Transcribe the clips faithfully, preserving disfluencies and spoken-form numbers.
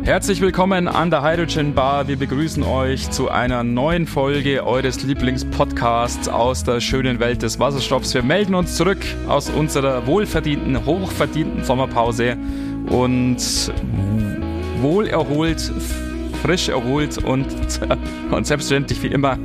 Herzlich willkommen an der Hydrogen Bar. Wir begrüßen euch zu einer neuen Folge eures Lieblingspodcasts aus der schönen Welt des Wasserstoffs. Wir melden uns zurück aus unserer wohlverdienten, hochverdienten Sommerpause und wohlerholt, frisch erholt und, und selbstverständlich wie immer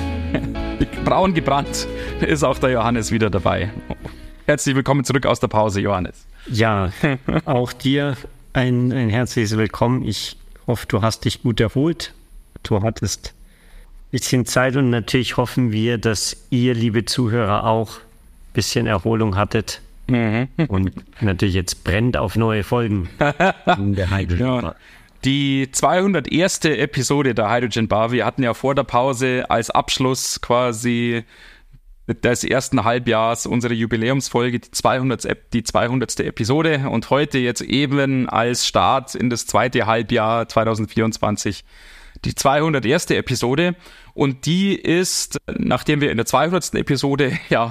braun gebrannt ist auch der Johannes wieder dabei. Herzlich willkommen zurück aus der Pause, Johannes. Ja, auch dir ein, ein herzliches Willkommen. Ich hoffe, du hast dich gut erholt. Du hattest ein bisschen Zeit und natürlich hoffen wir, dass ihr, liebe Zuhörer, auch ein bisschen Erholung hattet. Mhm. Und natürlich jetzt brennt auf neue Folgen in der Hydrogen Bar. Ja. Die zweihunderterste Episode der Hydrogen Bar. Wir hatten ja vor der Pause als Abschluss quasi des ersten Halbjahrs unsere Jubiläumsfolge, die zweihundertste, die zweihundertste Episode und heute jetzt eben als Start in das zweite Halbjahr zwanzig vierundzwanzig die zweihunderterste Episode und die ist, nachdem wir in der zweihundertsten Episode ja,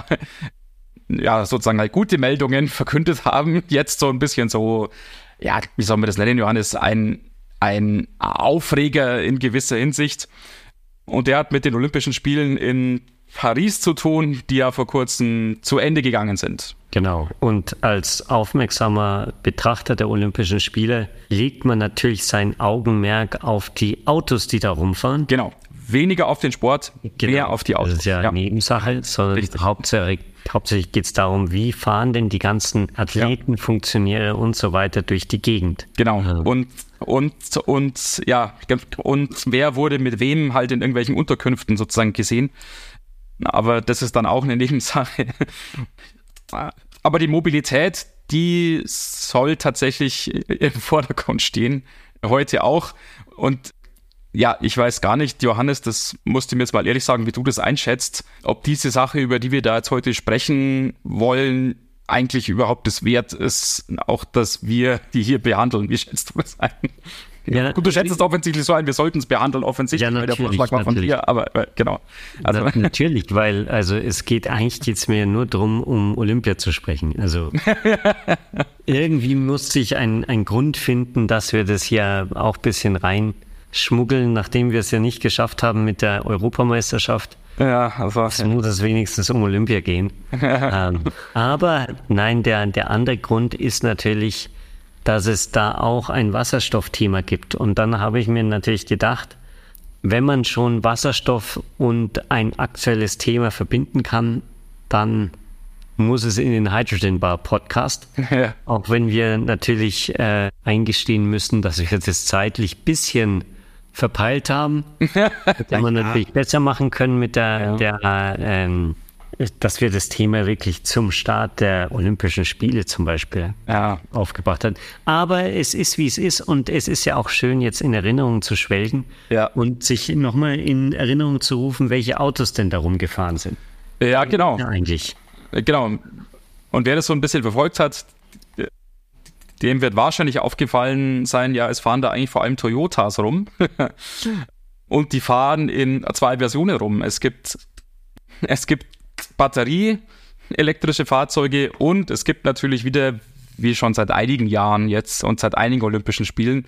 ja sozusagen halt gute Meldungen verkündet haben, jetzt so ein bisschen so, ja, wie soll man das nennen, Johannes, ein, ein Aufreger in gewisser Hinsicht und der hat mit den Olympischen Spielen in Paris zu tun, die ja vor kurzem zu Ende gegangen sind. Genau. Und als aufmerksamer Betrachter der Olympischen Spiele legt man natürlich sein Augenmerk auf die Autos, die da rumfahren. Genau. Weniger auf den Sport, genau. Mehr auf die Autos. Das ist ja, ja. Nebensache, sondern Richtig. hauptsächlich, hauptsächlich geht es darum, wie fahren denn die ganzen Athleten, ja. Funktionäre und so weiter durch die Gegend. Genau. Ja. Und Und, und, ja, und wer wurde mit wem halt in irgendwelchen Unterkünften sozusagen gesehen. Aber das ist dann auch eine Nebensache. Aber die Mobilität, die soll tatsächlich im Vordergrund stehen. Heute auch. Und ja, ich weiß gar nicht, Johannes, das musst du mir jetzt mal ehrlich sagen, wie du das einschätzt, ob diese Sache, über die wir da jetzt heute sprechen wollen, eigentlich überhaupt das wert ist, auch dass wir die hier behandeln. Wie schätzt du das ein? Ja, gut, du schätzt es offensichtlich so ein, wir sollten es behandeln, offensichtlich, ja, weil der Vorschlag war von dir, aber äh, genau. Also, Na, natürlich, weil also es geht eigentlich geht's mir nur darum, um Olympia zu sprechen. Also irgendwie musste ich ein, ein Grund finden, dass wir das hier auch ein bisschen reinschmuggeln, nachdem wir es ja nicht geschafft haben mit der Europameisterschaft. Ja, also es muss es wenigstens um Olympia gehen. ähm, aber nein, der, der andere Grund ist natürlich, dass es da auch ein Wasserstoffthema gibt. Und dann habe ich mir natürlich gedacht, wenn man schon Wasserstoff und ein aktuelles Thema verbinden kann, dann muss es in den Hydrogen Bar Podcast. Ja. Auch wenn wir natürlich äh, eingestehen müssen, dass wir das zeitlich ein bisschen verpeilt haben. Hätte man natürlich besser machen können mit der, ja. der ähm, dass wir das Thema wirklich zum Start der Olympischen Spiele zum Beispiel ja. aufgebracht haben. Aber es ist, wie es ist und es ist ja auch schön, jetzt in Erinnerung zu schwelgen ja. und sich nochmal in Erinnerung zu rufen, welche Autos denn da rumgefahren sind. Ja, genau. Ja, eigentlich. Genau. Und wer das so ein bisschen verfolgt hat, dem wird wahrscheinlich aufgefallen sein, ja, es fahren da eigentlich vor allem Toyotas rum. Und die fahren in zwei Versionen rum. Es gibt, es gibt Batterie, elektrische Fahrzeuge und es gibt natürlich wieder, wie schon seit einigen Jahren jetzt und seit einigen Olympischen Spielen,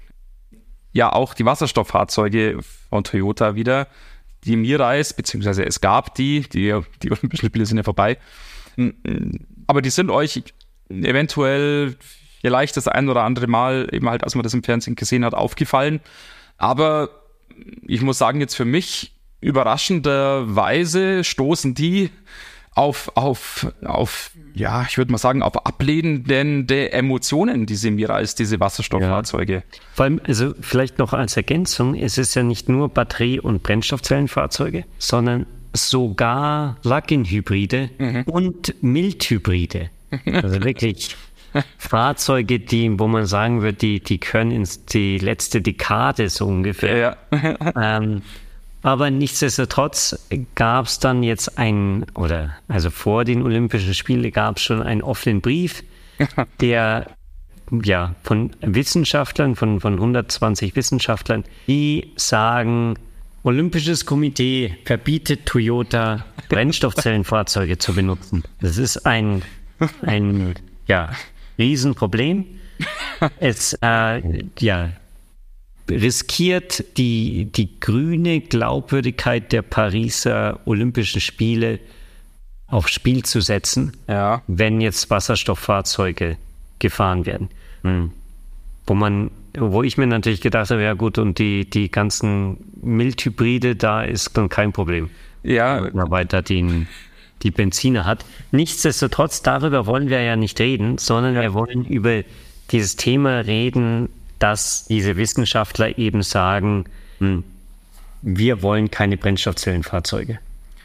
ja auch die Wasserstofffahrzeuge von Toyota wieder, die Mirais, beziehungsweise es gab die, die, die Olympischen Spiele sind ja vorbei, aber die sind euch eventuell vielleicht das ein oder andere Mal, eben halt, als man das im Fernsehen gesehen hat, aufgefallen, aber ich muss sagen, jetzt für mich überraschenderweise stoßen die auf, auf, auf, ja, ich würde mal sagen, auf ablehnende Emotionen, diese Mirais, diese Wasserstofffahrzeuge. Ja. Vor allem, also vielleicht noch als Ergänzung, es ist ja nicht nur Batterie- und Brennstoffzellenfahrzeuge, sondern sogar Plug-in-Hybride mhm. und Mildhybride. Also wirklich Fahrzeuge, die, wo man sagen würde, die, die können ins die letzte Dekade so ungefähr. Ja. ähm, Aber nichtsdestotrotz gab es dann jetzt ein, oder also vor den Olympischen Spielen gab es schon einen offenen Brief, der ja von Wissenschaftlern, von, von hundertzwanzig Wissenschaftlern, die sagen, Olympisches Komitee verbietet Toyota Brennstoffzellenfahrzeuge zu benutzen. Das ist ein, ein ja, Riesenproblem. Es, äh, ja, riskiert, die, die grüne Glaubwürdigkeit der Pariser Olympischen Spiele aufs Spiel zu setzen, ja. wenn jetzt Wasserstofffahrzeuge gefahren werden. Hm. Wo man, wo ich mir natürlich gedacht habe, ja gut, und die, die ganzen Mildhybride, da ist dann kein Problem. Ja. Wenn man weiter den, die Benziner hat. Nichtsdestotrotz, darüber wollen wir ja nicht reden, sondern ja. wir wollen über dieses Thema reden, dass diese Wissenschaftler eben sagen, hm, wir wollen keine Brennstoffzellenfahrzeuge.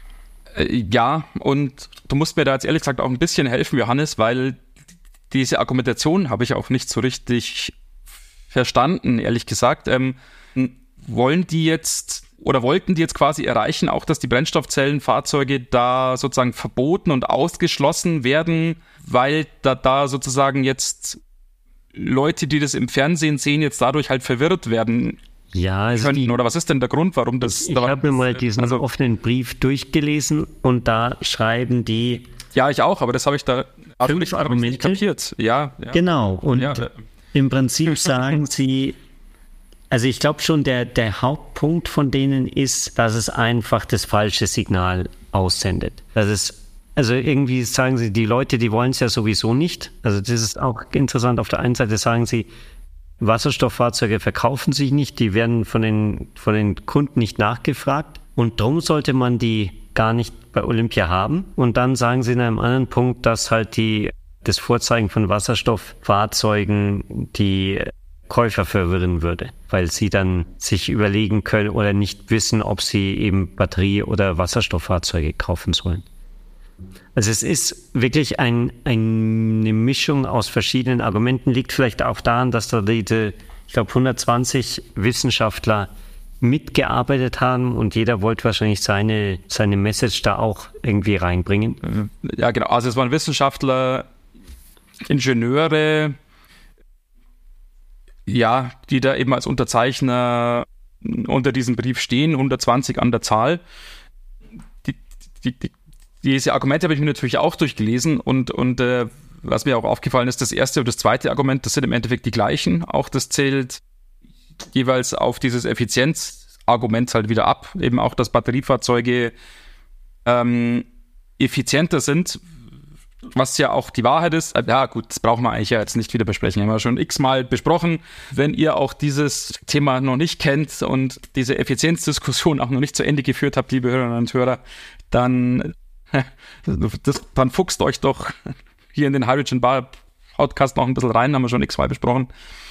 Ja, und du musst mir da jetzt ehrlich gesagt auch ein bisschen helfen, Johannes, weil diese Argumentation habe ich auch nicht so richtig verstanden, ehrlich gesagt. Ähm, wollen die jetzt oder wollten die jetzt quasi erreichen, auch dass die Brennstoffzellenfahrzeuge da sozusagen verboten und ausgeschlossen werden, weil da, da sozusagen jetzt Leute, die das im Fernsehen sehen, jetzt dadurch halt verwirrt werden ja, also könnten? Die, oder was ist denn der Grund, warum das... Ich habe mir mal diesen also, offenen Brief durchgelesen und da schreiben die... Ja, ich auch, aber das habe ich da fünf Argumente nicht kapiert. Ja, ja. Genau, und ja. im Prinzip sagen sie... Also ich glaube schon, der, der Hauptpunkt von denen ist, dass es einfach das falsche Signal aussendet. Das ist, also irgendwie sagen sie, die Leute, die wollen es ja sowieso nicht. Also das ist auch interessant. Auf der einen Seite sagen sie, Wasserstofffahrzeuge verkaufen sich nicht, die werden von den, von den Kunden nicht nachgefragt. Und darum sollte man die gar nicht bei Olympia haben. Und dann sagen sie in einem anderen Punkt, dass halt die, das Vorzeigen von Wasserstofffahrzeugen die Käufer verwirren würde, weil sie dann sich überlegen können oder nicht wissen, ob sie eben Batterie- oder Wasserstofffahrzeuge kaufen sollen. Also es ist wirklich ein, eine Mischung aus verschiedenen Argumenten, liegt vielleicht auch daran, dass da diese, ich glaube, hundertzwanzig Wissenschaftler mitgearbeitet haben und jeder wollte wahrscheinlich seine, seine Message da auch irgendwie reinbringen. Ja, genau. Also es waren Wissenschaftler, Ingenieure, ja, die da eben als Unterzeichner unter diesem Brief stehen, hundertzwanzig an der Zahl. Die, die, die, diese Argumente habe ich mir natürlich auch durchgelesen und, und äh, was mir auch aufgefallen ist, das erste und das zweite Argument, das sind im Endeffekt die gleichen. Auch das zählt jeweils auf dieses Effizienzargument halt wieder ab. Eben auch, dass Batteriefahrzeuge ähm, effizienter sind, was ja auch die Wahrheit ist. Ja gut, das brauchen wir eigentlich ja jetzt nicht wieder besprechen. Haben wir schon x-mal besprochen. Wenn ihr auch dieses Thema noch nicht kennt und diese Effizienzdiskussion auch noch nicht zu Ende geführt habt, liebe Hörerinnen und Hörer, dann, das, dann fuchst euch doch hier in den Hydrogen Bar Podcast noch ein bisschen rein, haben wir schon x-mal besprochen.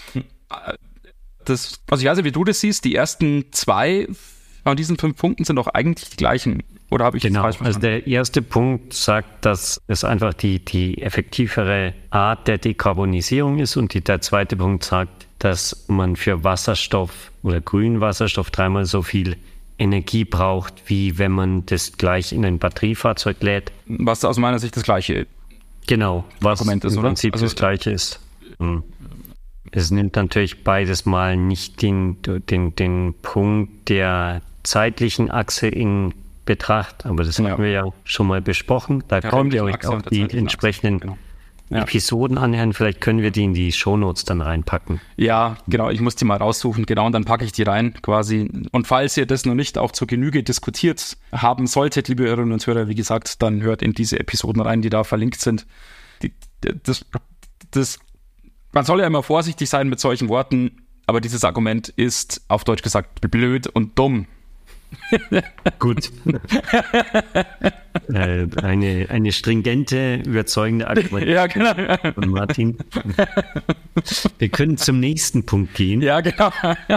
Das, also ich weiß nicht, wie du das siehst, die ersten zwei von diesen fünf Punkten sind doch eigentlich die gleichen. Oder habe ich genau, das falsch verstanden? Also der erste Punkt sagt, dass es einfach die, die effektivere Art der Dekarbonisierung ist und die, der zweite Punkt sagt, dass man für Wasserstoff oder grünen Wasserstoff dreimal so viel Energie braucht, wie wenn man das gleich in ein Batteriefahrzeug lädt. Was aus meiner Sicht das gleiche genau, was Argument ist, im oder? Prinzip Also, das gleiche ist. Es nimmt natürlich beides mal nicht den, den, den Punkt der zeitlichen Achse in Betracht, aber das ja. haben wir ja schon mal besprochen. Da ja, könnt ihr euch auch die entsprechenden genau. ja. Episoden anhören. Vielleicht können wir die in die Shownotes dann reinpacken. Ja, genau. Ich muss die mal raussuchen. Genau, und dann packe ich die rein quasi. Und falls ihr das noch nicht auch zur Genüge diskutiert haben solltet, liebe Hörerinnen und Hörer, wie gesagt, dann hört in diese Episoden rein, die da verlinkt sind. Die, das, das, man soll ja immer vorsichtig sein mit solchen Worten, aber dieses Argument ist auf Deutsch gesagt blöd und dumm. Gut. äh, eine, eine stringente, überzeugende Argumentation ja, genau. von Martin. Wir können zum nächsten Punkt gehen. Ja, genau.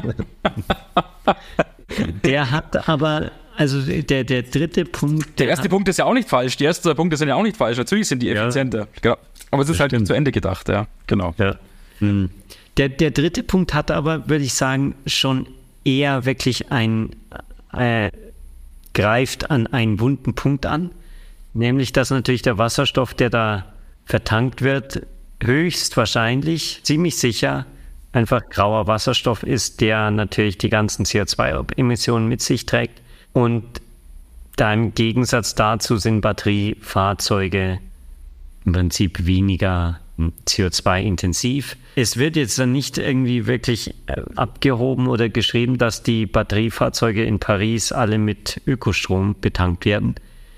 Der hat aber, also der, der dritte Punkt. Der erste hat, Punkt ist ja auch nicht falsch. Die ersten zwei Punkte sind ja auch nicht falsch. Natürlich sind die effizienter. Ja. Genau. Aber es ist halt nicht zu Ende gedacht, ja. Genau. Ja. Hm. Der, der dritte Punkt hat aber, würde ich sagen, schon eher wirklich ein Äh, greift an einen wunden Punkt an, nämlich dass natürlich der Wasserstoff, der da vertankt wird, höchstwahrscheinlich, ziemlich sicher, einfach grauer Wasserstoff ist, der natürlich die ganzen C O zwei Emissionen mit sich trägt. Und da im Gegensatz dazu sind Batteriefahrzeuge im Prinzip weniger C O zwei intensiv. Es wird jetzt dann nicht irgendwie wirklich abgehoben oder geschrieben, dass die Batteriefahrzeuge in Paris alle mit Ökostrom betankt werden.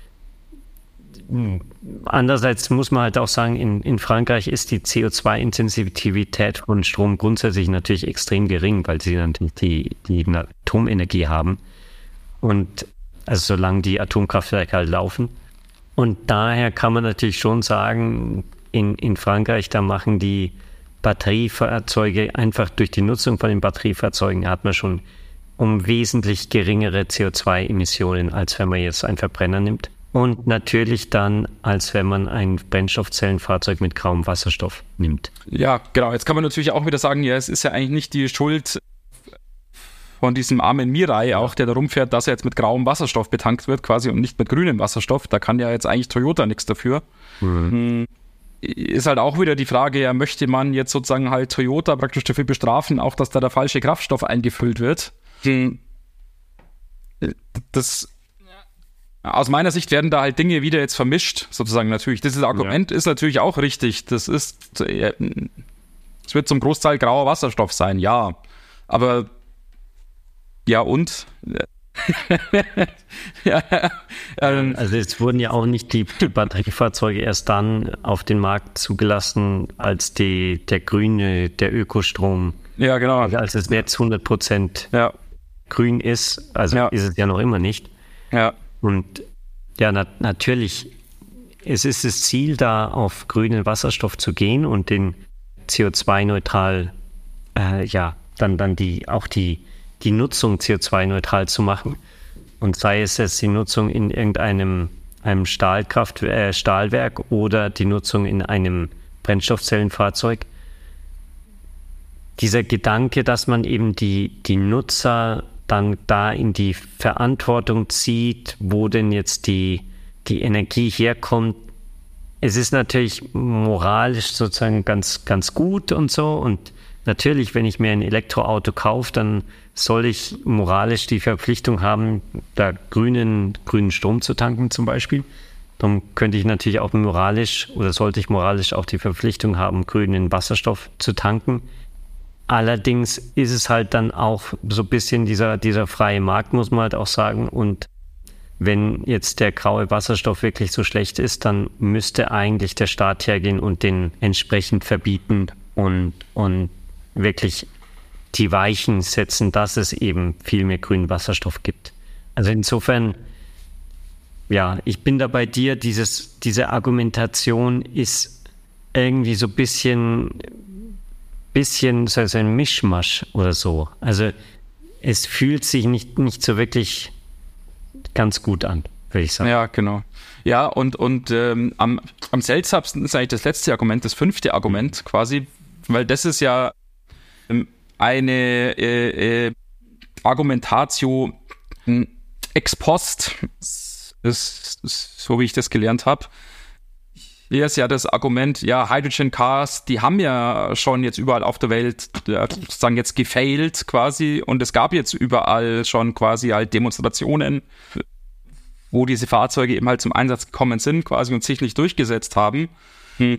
Andererseits muss man halt auch sagen, in, in Frankreich ist die C O zwei Intensivität von Strom grundsätzlich natürlich extrem gering, weil sie natürlich die, die Atomenergie haben. Und also solange die Atomkraftwerke halt laufen. Und daher kann man natürlich schon sagen, in, in Frankreich, da machen die Batteriefahrzeuge einfach durch die Nutzung von den Batteriefahrzeugen hat man schon um wesentlich geringere C O zwei Emissionen, als wenn man jetzt einen Verbrenner nimmt. Und natürlich dann, als wenn man ein Brennstoffzellenfahrzeug mit grauem Wasserstoff nimmt. Ja, genau. Jetzt kann man natürlich auch wieder sagen, ja, es ist ja eigentlich nicht die Schuld von diesem armen Mirai auch, der da rumfährt, dass er jetzt mit grauem Wasserstoff betankt wird quasi und nicht mit grünem Wasserstoff. Da kann ja jetzt eigentlich Toyota nichts dafür. Mhm. Ist halt auch wieder die Frage, ja, möchte man jetzt sozusagen halt Toyota praktisch dafür bestrafen, auch dass da der falsche Kraftstoff eingefüllt wird? Mhm. Das... Aus meiner Sicht werden da halt Dinge wieder jetzt vermischt, sozusagen natürlich. Dieses Argument ja. ist natürlich auch richtig. Das ist, äh, es wird zum Großteil grauer Wasserstoff sein, ja. Aber, ja und? ja, ähm, also es wurden ja auch nicht die, die Batteriefahrzeuge erst dann auf den Markt zugelassen, als die, der grüne, der Ökostrom, ja, genau. als es jetzt hundert Prozent ja. grün ist, also ja. ist es ja noch immer nicht. Ja. Und ja, na, natürlich, es ist das Ziel, da auf grünen Wasserstoff zu gehen und den C O zwei neutral, äh, ja, dann, dann die, auch die, die Nutzung C O zwei neutral zu machen. Und sei es jetzt die Nutzung in irgendeinem einem Stahlkraft, äh, Stahlwerk oder die Nutzung in einem Brennstoffzellenfahrzeug. Dieser Gedanke, dass man eben die, die Nutzer dann da in die Verantwortung zieht, wo denn jetzt die, die Energie herkommt. Es ist natürlich moralisch sozusagen ganz, ganz gut und so. Und natürlich, wenn ich mir ein Elektroauto kaufe, dann soll ich moralisch die Verpflichtung haben, da grünen, grünen Strom zu tanken zum Beispiel. Dann könnte ich natürlich auch moralisch oder sollte ich moralisch auch die Verpflichtung haben, grünen Wasserstoff zu tanken. Allerdings ist es halt dann auch so ein bisschen dieser, dieser freie Markt, muss man halt auch sagen. Und wenn jetzt der graue Wasserstoff wirklich so schlecht ist, dann müsste eigentlich der Staat hergehen und den entsprechend verbieten und, und wirklich die Weichen setzen, dass es eben viel mehr grünen Wasserstoff gibt. Also insofern, ja, ich bin da bei dir, dieses, diese Argumentation ist irgendwie so ein bisschen... bisschen so ein Mischmasch oder so. Also es fühlt sich nicht, nicht so wirklich ganz gut an, würde ich sagen. Ja, genau. Ja, und, und ähm, am, am seltsamsten ist eigentlich das letzte Argument, das fünfte Argument quasi, weil das ist ja ähm, eine äh, äh, Argumentatio ex post, ist, ist, so wie ich das gelernt habe. Hier ist ja das Argument, ja, Hydrogen Cars, die haben ja schon jetzt überall auf der Welt ja, sozusagen jetzt gefailt quasi und es gab jetzt überall schon quasi halt Demonstrationen, wo diese Fahrzeuge eben halt zum Einsatz gekommen sind quasi und sich nicht durchgesetzt haben. Hm.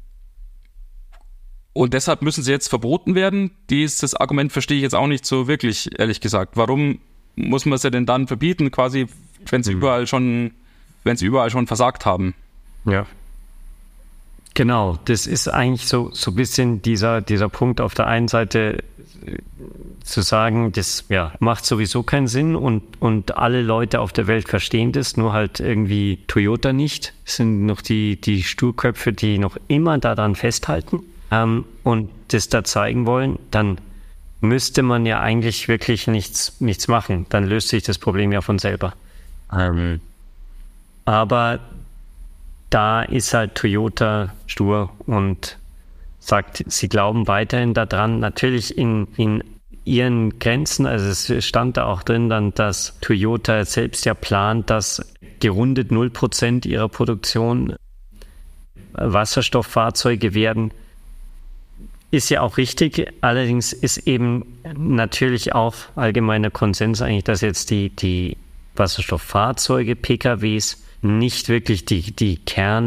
Und deshalb müssen sie jetzt verboten werden. Dieses Argument verstehe ich jetzt auch nicht so wirklich, ehrlich gesagt. Warum muss man sie denn dann verbieten, quasi, wenn sie mhm. überall schon, wenn sie überall schon versagt haben? Ja. Genau, das ist eigentlich so, so ein bisschen dieser, dieser Punkt auf der einen Seite zu sagen, das ja, macht sowieso keinen Sinn und, und alle Leute auf der Welt verstehen das, nur halt irgendwie Toyota nicht. Es sind noch die, die Sturköpfe, die noch immer daran festhalten ähm, und das da zeigen wollen, dann müsste man ja eigentlich wirklich nichts, nichts machen. Dann löst sich das Problem ja von selber. Ähm, aber da ist halt Toyota stur und sagt, sie glauben weiterhin daran, natürlich in, in ihren Grenzen, also es stand da auch drin dann, dass Toyota selbst ja plant, dass gerundet null Prozent ihrer Produktion Wasserstofffahrzeuge werden. Ist ja auch richtig, allerdings ist eben natürlich auch allgemeiner Konsens eigentlich, dass jetzt die, die Wasserstofffahrzeuge, P K Ws, nicht wirklich die, die Kern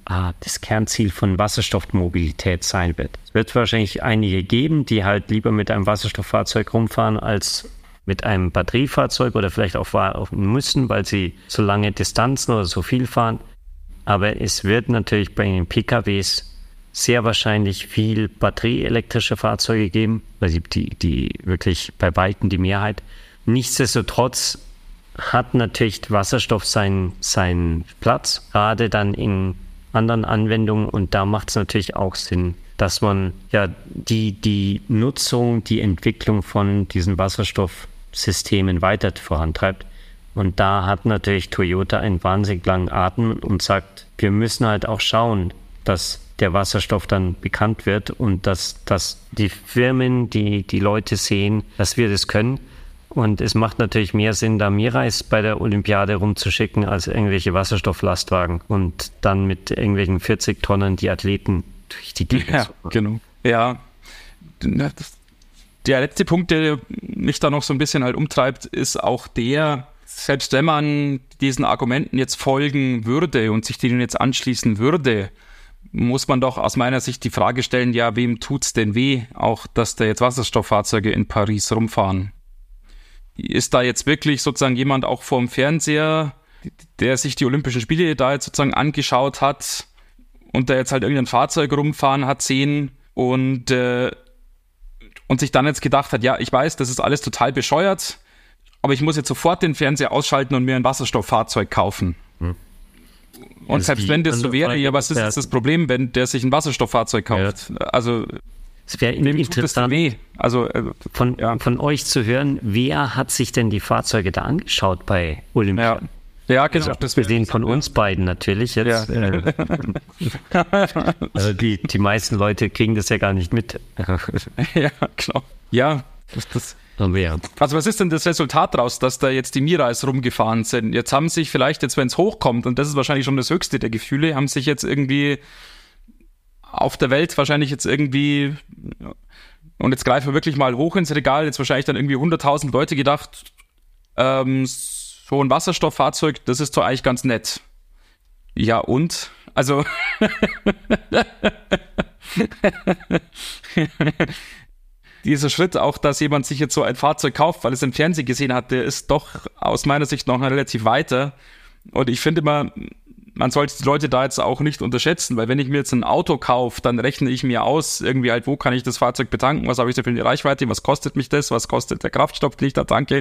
ah, das Kernziel von Wasserstoffmobilität sein wird. Es wird wahrscheinlich einige geben, die halt lieber mit einem Wasserstofffahrzeug rumfahren als mit einem Batteriefahrzeug oder vielleicht auch fahren müssen, weil sie so lange Distanzen oder so viel fahren. Aber es wird natürlich bei den P K Ws sehr wahrscheinlich viel batterieelektrische Fahrzeuge geben, weil sie die, die wirklich bei Weitem die Mehrheit. Nichtsdestotrotz hat natürlich Wasserstoff seinen, seinen Platz, gerade dann in anderen Anwendungen. Und da macht es natürlich auch Sinn, dass man ja die, die Nutzung, die Entwicklung von diesen Wasserstoffsystemen weiter vorantreibt. Und da hat natürlich Toyota einen wahnsinnig langen Atem und sagt, wir müssen halt auch schauen, dass der Wasserstoff dann bekannt wird und dass, dass die Firmen, die, die Leute sehen, dass wir das können. Und es macht natürlich mehr Sinn, da Mirais bei der Olympiade rumzuschicken, als irgendwelche Wasserstofflastwagen und dann mit irgendwelchen vierzig Tonnen die Athleten durch die Gegend ja, zu fahren. Genau. Ja, der letzte Punkt, der mich da noch so ein bisschen halt umtreibt, ist auch der, selbst wenn man diesen Argumenten jetzt folgen würde und sich denen jetzt anschließen würde, muss man doch aus meiner Sicht die Frage stellen, ja, wem tut's denn weh, auch dass da jetzt Wasserstofffahrzeuge in Paris rumfahren? Ist da jetzt wirklich sozusagen jemand auch vorm Fernseher, der sich die Olympischen Spiele da jetzt sozusagen angeschaut hat und da jetzt halt irgendein Fahrzeug rumfahren hat sehen und, äh, und sich dann jetzt gedacht hat, ja, ich weiß, das ist alles total bescheuert, aber ich muss jetzt sofort den Fernseher ausschalten und mir ein Wasserstofffahrzeug kaufen. Hm. Und also selbst wenn das so wäre, ja, was ist jetzt das Problem, wenn der sich ein Wasserstofffahrzeug kauft? Ja. Also es wäre interessant, weh. Also, äh, von, ja. von euch zu hören, wer hat sich denn die Fahrzeuge da angeschaut bei Olympia? Ja, ja genau. Also, das wir sehen von uns beiden natürlich jetzt. Ja. Äh, also die, die meisten Leute kriegen das ja gar nicht mit. Ja, genau. Ja, das, das Also was ist denn das Resultat daraus, dass da jetzt die Mirais rumgefahren sind? Jetzt haben sich vielleicht, jetzt wenn es hochkommt, und das ist wahrscheinlich schon das höchste der Gefühle, haben sich jetzt irgendwie auf der Welt wahrscheinlich jetzt irgendwie, und jetzt greifen wir wirklich mal hoch ins Regal, jetzt wahrscheinlich dann irgendwie hunderttausend Leute gedacht, ähm, so ein Wasserstofffahrzeug, das ist doch eigentlich ganz nett. Ja und? Also dieser Schritt auch, dass jemand sich jetzt so ein Fahrzeug kauft, weil es im Fernsehen gesehen hat, der ist doch aus meiner Sicht noch relativ weiter. Und ich finde immer, man sollte die Leute da jetzt auch nicht unterschätzen, weil wenn ich mir jetzt ein Auto kaufe, dann rechne ich mir aus, irgendwie halt, wo kann ich das Fahrzeug betanken, was habe ich da für eine Reichweite, was kostet mich das, was kostet der Kraftstoff, den ich da tanke,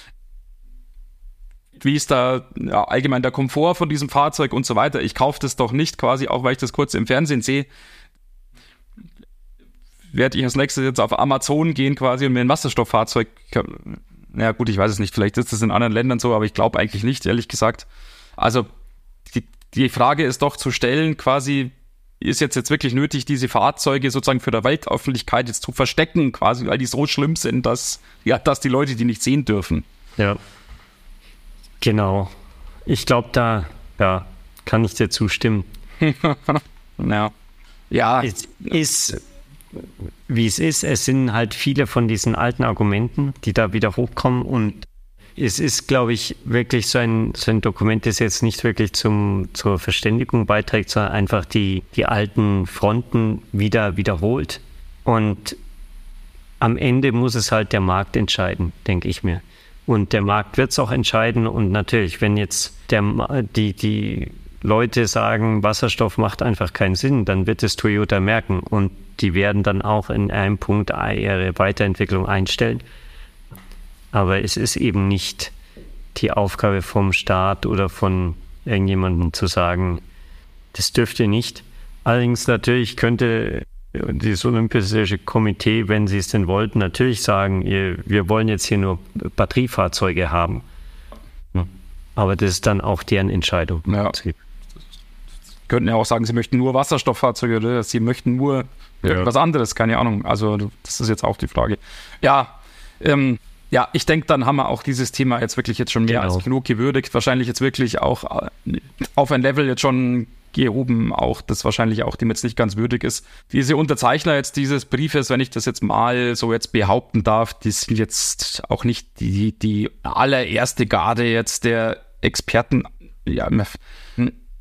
wie ist da ja, allgemein der Komfort von diesem Fahrzeug und so weiter. Ich kaufe das doch nicht quasi, auch weil ich das kurz im Fernsehen sehe, werde ich als nächstes jetzt auf Amazon gehen quasi und mir ein Wasserstofffahrzeug, naja gut, ich weiß es nicht, vielleicht ist das in anderen Ländern so, aber ich glaube eigentlich nicht, ehrlich gesagt. Also die, die Frage ist doch zu stellen, quasi, ist jetzt jetzt wirklich nötig, diese Fahrzeuge sozusagen für der Weltöffentlichkeit jetzt zu verstecken, quasi, weil die so schlimm sind, dass, ja, dass die Leute die nicht sehen dürfen. Ja, genau. Ich glaube, da ja, kann ich dir zustimmen. Ja. Ja. Es ist, wie es ist, es sind halt viele von diesen alten Argumenten, die da wieder hochkommen, und es ist, glaube ich, wirklich so ein, so ein Dokument, das jetzt nicht wirklich zum, zur Verständigung beiträgt, sondern einfach die, die alten Fronten wieder wiederholt. Und am Ende muss es halt der Markt entscheiden, denke ich mir. Und der Markt wird es auch entscheiden. Und natürlich, wenn jetzt der, die, die Leute sagen, Wasserstoff macht einfach keinen Sinn, dann wird es Toyota merken. Und die werden dann auch in einem Punkt ihre Weiterentwicklung einstellen. Aber es ist eben nicht die Aufgabe vom Staat oder von irgendjemandem zu sagen, das dürfte nicht. Allerdings natürlich könnte das Olympische Komitee, wenn sie es denn wollten, natürlich sagen, wir wollen jetzt hier nur Batteriefahrzeuge haben. Aber das ist dann auch deren Entscheidung. Ja. Sie könnten ja auch sagen, sie möchten nur Wasserstofffahrzeuge oder sie möchten nur ja. irgendwas anderes, keine Ahnung. Also das ist jetzt auch die Frage. Ja, ähm, ja, ich denke, dann haben wir auch dieses Thema jetzt wirklich jetzt schon mehr genau. als genug gewürdigt. Wahrscheinlich jetzt wirklich auch auf ein Level jetzt schon gehoben, auch das wahrscheinlich auch dem jetzt nicht ganz würdig ist. Diese Unterzeichner jetzt dieses Briefes, wenn ich das jetzt mal so jetzt behaupten darf, die sind jetzt auch nicht die, die allererste Garde jetzt der Experten. Ja,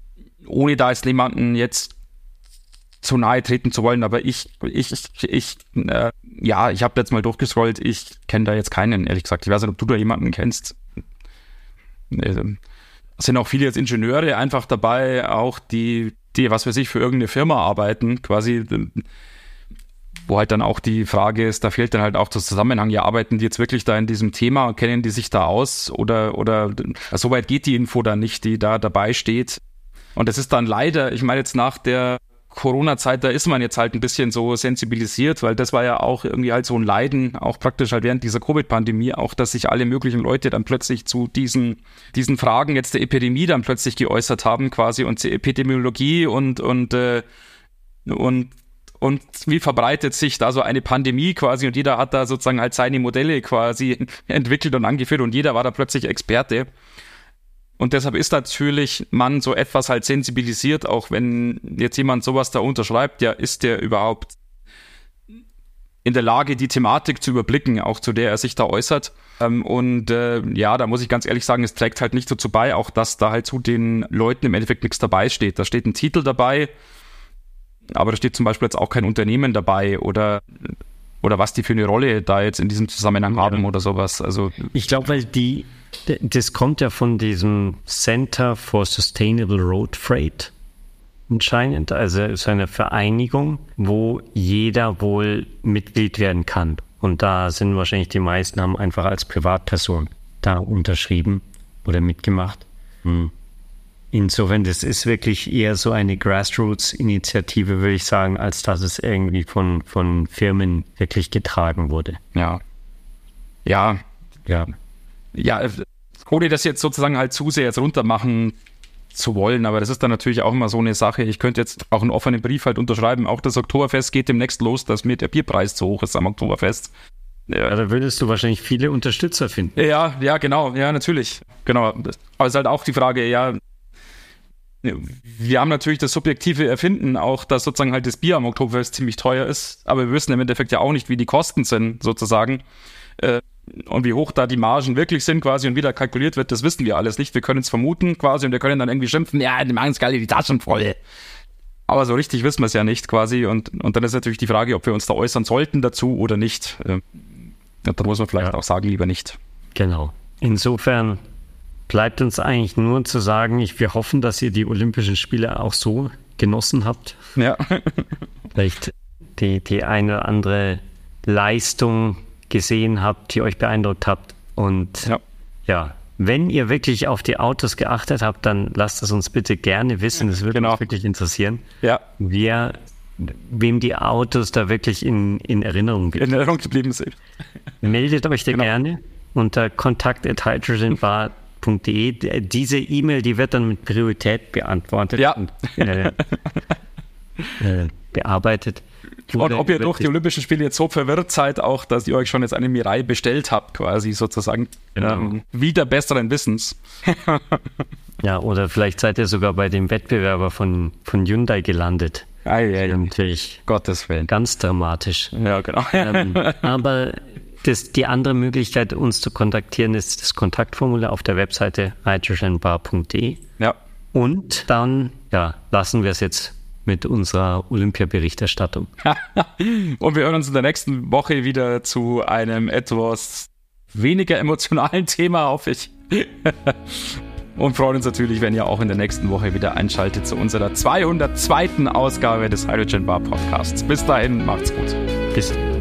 ohne da jetzt jemanden jetzt zu nahe treten zu wollen, aber ich, ich, ich, äh, ja, ich habe jetzt mal durchgescrollt, ich kenne da jetzt keinen, ehrlich gesagt. Ich weiß nicht, ob du da jemanden kennst. Es sind auch viele jetzt Ingenieure einfach dabei, auch die, die, was weiß ich, für irgendeine Firma arbeiten, quasi, wo halt dann auch die Frage ist, da fehlt dann halt auch der Zusammenhang, ja, arbeiten die jetzt wirklich da in diesem Thema, kennen die sich da aus oder, oder, so weit geht die Info dann nicht, die da dabei steht. Und das ist dann leider, ich meine jetzt nach der Corona-Zeit, da ist man jetzt halt ein bisschen so sensibilisiert, weil das war ja auch irgendwie halt so ein Leiden, auch praktisch halt während dieser Covid-Pandemie, auch dass sich alle möglichen Leute dann plötzlich zu diesen diesen Fragen jetzt der Epidemie dann plötzlich geäußert haben quasi und die Epidemiologie und und äh, und und wie verbreitet sich da so eine Pandemie quasi und jeder hat da sozusagen halt seine Modelle quasi entwickelt und angeführt und jeder war da plötzlich Experte. Und deshalb ist natürlich man so etwas halt sensibilisiert, auch wenn jetzt jemand sowas da unterschreibt, ja, ist der überhaupt in der Lage, die Thematik zu überblicken, auch zu der er sich da äußert. Und äh, ja, da muss ich ganz ehrlich sagen, es trägt halt nicht dazu bei, auch dass da halt zu den Leuten im Endeffekt nichts dabei steht. Da steht ein Titel dabei, aber da steht zum Beispiel jetzt auch kein Unternehmen dabei oder oder was die für eine Rolle da jetzt in diesem Zusammenhang haben ja. oder sowas. Also ich glaube, weil die das kommt ja von diesem Center for Sustainable Road Freight anscheinend, also es ist eine Vereinigung, wo jeder wohl Mitglied werden kann. Und da sind wahrscheinlich die meisten, haben einfach als Privatperson da unterschrieben oder mitgemacht. Hm. Insofern, das ist wirklich eher so eine Grassroots-Initiative, würde ich sagen, als dass es irgendwie von, von Firmen wirklich getragen wurde. Ja. Ja. Ja. Ja, ohne das jetzt sozusagen halt zu sehr jetzt runter machen zu wollen, aber das ist dann natürlich auch immer so eine Sache. Ich könnte jetzt auch einen offenen Brief halt unterschreiben, auch das Oktoberfest geht demnächst los, dass mir der Bierpreis zu hoch ist am Oktoberfest. Ja, ja, da würdest du wahrscheinlich viele Unterstützer finden. Ja, ja, genau, ja, natürlich. Genau. Aber es ist halt auch die Frage, ja, wir haben natürlich das subjektive Erfinden, auch dass sozusagen halt das Bier am Oktoberfest ziemlich teuer ist, aber wir wissen im Endeffekt ja auch nicht, wie die Kosten sind, sozusagen. Äh, Und wie hoch da die Margen wirklich sind quasi und wie da kalkuliert wird, das wissen wir alles nicht. Wir können es vermuten quasi und wir können dann irgendwie schimpfen, ja, die machen es geil, die Taschen voll. Aber so richtig wissen wir es ja nicht quasi und, und dann ist natürlich die Frage, ob wir uns da äußern sollten dazu oder nicht. Und dann muss man vielleicht ja. auch sagen, lieber nicht. Genau. Insofern bleibt uns eigentlich nur zu sagen, ich, wir hoffen, dass ihr die Olympischen Spiele auch so genossen habt. Ja. Vielleicht die, die eine oder andere Leistung gesehen habt, die euch beeindruckt habt. Und ja. ja, wenn ihr wirklich auf die Autos geachtet habt, dann lasst es uns bitte gerne wissen. Das würde genau. uns wirklich interessieren. Ja. Wer, wem die Autos da wirklich in, in Erinnerung geblieben in Erinnerung geblieben sind. Meldet euch da genau. gerne unter kontakt at hydrogenbar punkt de. Diese E-Mail, die wird dann mit Priorität beantwortet ja. und äh, äh, bearbeitet. Und ob ihr durch die Olympischen Spiele jetzt so verwirrt seid, auch, dass ihr euch schon jetzt eine Mirai bestellt habt, quasi sozusagen, genau. ähm, wieder besseren Wissens. Ja, oder vielleicht seid ihr sogar bei dem Wettbewerber von, von Hyundai gelandet. Ah, ja, ja. Natürlich. Gottes Willen. Ganz dramatisch. Ja, genau. Ähm, aber das, die andere Möglichkeit, uns zu kontaktieren, ist das Kontaktformular auf der Webseite hydrogenbar punkt de. Ja. Und dann, ja, lassen wir es jetzt mit unserer Olympia-Berichterstattung. Und wir hören uns in der nächsten Woche wieder zu einem etwas weniger emotionalen Thema, hoffe ich. Und freuen uns natürlich, wenn ihr auch in der nächsten Woche wieder einschaltet zu unserer zweihundertzweiten Ausgabe des Hydrogen Bar Podcasts. Bis dahin, macht's gut. Bis dann.